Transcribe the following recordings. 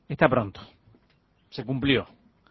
Está pronto. Se cumplió.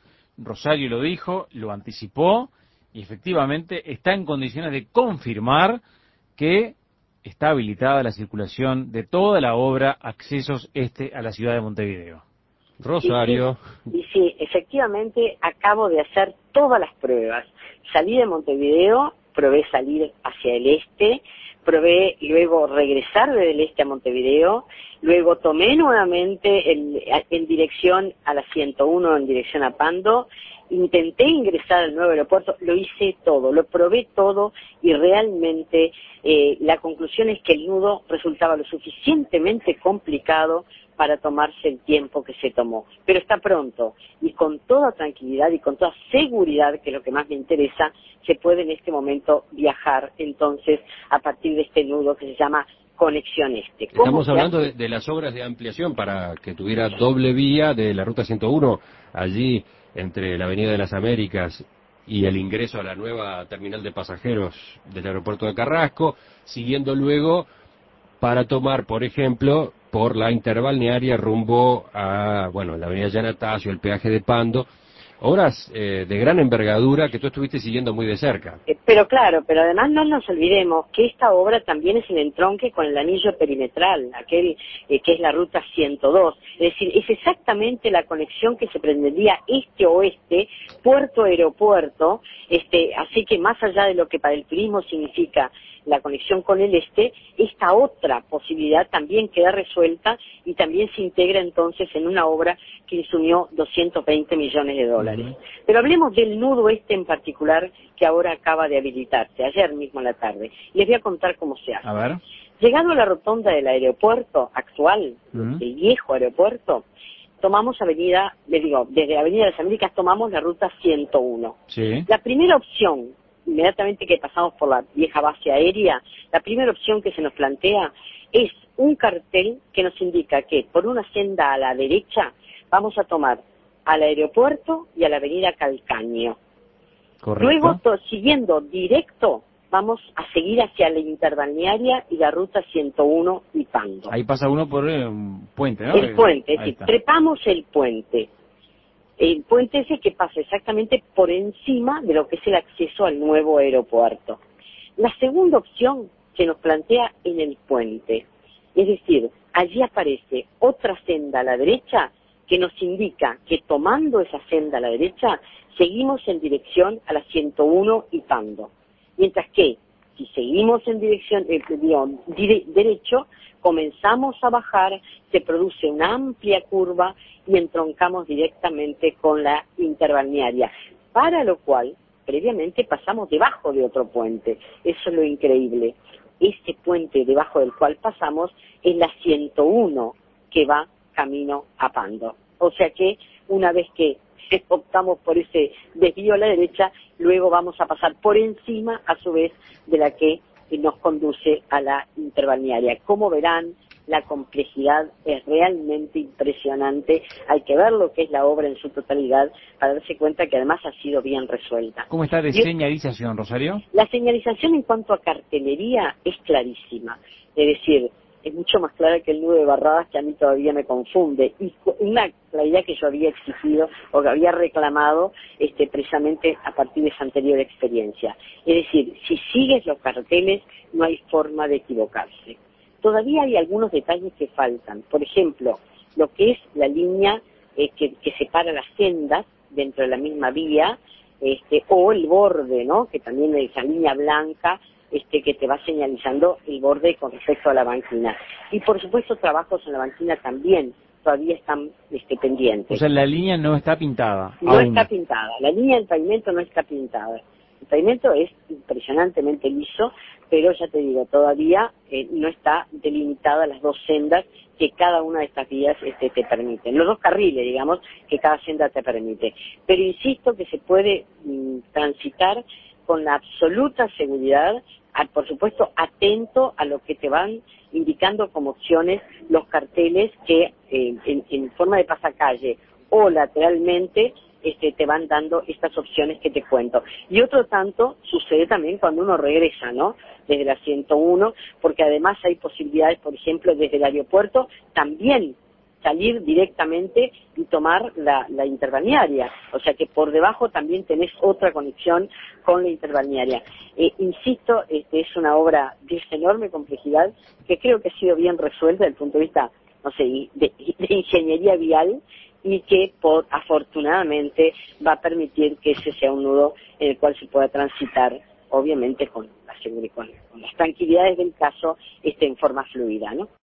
Rosario lo dijo, lo anticipó y efectivamente está en condiciones de confirmar que está habilitada la circulación de toda la obra Accesos Este a la ciudad de Montevideo. Rosario. Y sí, efectivamente acabo de hacer todas las pruebas. Salí de Montevideo, probé salir hacia el este, probé luego regresar desde el este a Montevideo, luego tomé nuevamente en dirección a la 101, en dirección a Pando, intenté ingresar al nuevo aeropuerto, lo hice todo, lo probé todo y realmente la conclusión es que el nudo resultaba lo suficientemente complicado para tomarse el tiempo que se tomó. Pero está pronto y con toda tranquilidad y con toda seguridad, que es lo que más me interesa, se puede en este momento viajar entonces a partir de este nudo que se llama Conexión Este. Estamos hablando de las obras de ampliación para que tuviera doble vía de la Ruta 101, allí entre la Avenida de las Américas y el ingreso a la nueva terminal de pasajeros del aeropuerto de Carrasco, siguiendo luego para tomar, por ejemplo, por la interbalnearia rumbo a, la Avenida Yanatacio, el peaje de Pando, obras de gran envergadura que tú estuviste siguiendo muy de cerca. Pero claro, pero además no nos olvidemos que esta obra también es el entronque con el anillo perimetral, aquel que es la ruta 102. Es decir, es exactamente la conexión que se pretendía este-oeste, puerto-aeropuerto, así que más allá de lo que para el turismo significa la conexión con el este, esta otra posibilidad también queda resuelta y también se integra entonces en una obra que insumió 220 millones de dólares. Pero hablemos del nudo este en particular que ahora acaba de habilitarse, ayer mismo a la tarde. Les voy a contar cómo se hace. A ver. Llegando a la rotonda del aeropuerto actual, el viejo aeropuerto, tomamos desde la Avenida de las Américas tomamos la ruta 101. Sí. La primera opción, inmediatamente que pasamos por la vieja base aérea, la primera opción que se nos plantea es un cartel que nos indica que por una senda a la derecha vamos a tomar al aeropuerto y a la avenida Calcaño. Correcto. Luego, siguiendo directo, vamos a seguir hacia la interbalnearia y la ruta 101 y Pando. Ahí pasa uno por un puente, ¿no? El puente, es decir, trepamos el puente. El puente ese que pasa exactamente por encima de lo que es el acceso al nuevo aeropuerto. La segunda opción se nos plantea en el puente, es decir, allí aparece otra senda a la derecha que nos indica que tomando esa senda a la derecha seguimos en dirección a la 101 y Pando. Mientras que si seguimos en dirección derecho, comenzamos a bajar, se produce una amplia curva y entroncamos directamente con la interbalnearia, para lo cual previamente pasamos debajo de otro puente. Eso es lo increíble. Este puente debajo del cual pasamos es la 101 que va camino a Pando. O sea que una vez que optamos por ese desvío a la derecha, luego vamos a pasar por encima, a su vez, de la que nos conduce a la interbalnearia. Como verán, la complejidad es realmente impresionante. Hay que ver lo que es la obra en su totalidad para darse cuenta que además ha sido bien resuelta. ¿Cómo está de señalización, Rosario? La señalización en cuanto a cartelería es clarísima. Es decir, es mucho más clara que el nudo de Barradas, que a mí todavía me confunde, y una claridad que yo había exigido o que había reclamado precisamente a partir de esa anterior experiencia. Es decir, si sigues los carteles no hay forma de equivocarse. Todavía hay algunos detalles que faltan. Por ejemplo, lo que es la línea que separa las sendas dentro de la misma vía, o el borde, ¿no? Que también es esa línea blanca que te va señalizando el borde con respecto a la banquina. Y por supuesto trabajos en la banquina también todavía están pendientes. O sea, la línea no está pintada. No está pintada, la línea del pavimento no está pintada. El pavimento es impresionantemente liso, pero ya te digo, todavía no está delimitada las dos sendas que cada una de estas vías te permiten. Los dos carriles, digamos, que cada senda te permite. Pero insisto que se puede transitar con la absoluta seguridad, por supuesto atento a lo que te van indicando como opciones los carteles que en forma de pasacalle o lateralmente te van dando estas opciones que te cuento. Y otro tanto sucede también cuando uno regresa, ¿no? Desde la 101, porque además hay posibilidades, por ejemplo, desde el aeropuerto también salir directamente y tomar la interbalnearia. O sea que por debajo también tenés otra conexión con la interbalnearia. Insisto, es una obra de enorme complejidad que creo que ha sido bien resuelta desde el punto de vista, no sé, de ingeniería vial, y que afortunadamente va a permitir que ese sea un nudo en el cual se pueda transitar, obviamente con las tranquilidades del caso, en forma fluida, ¿no?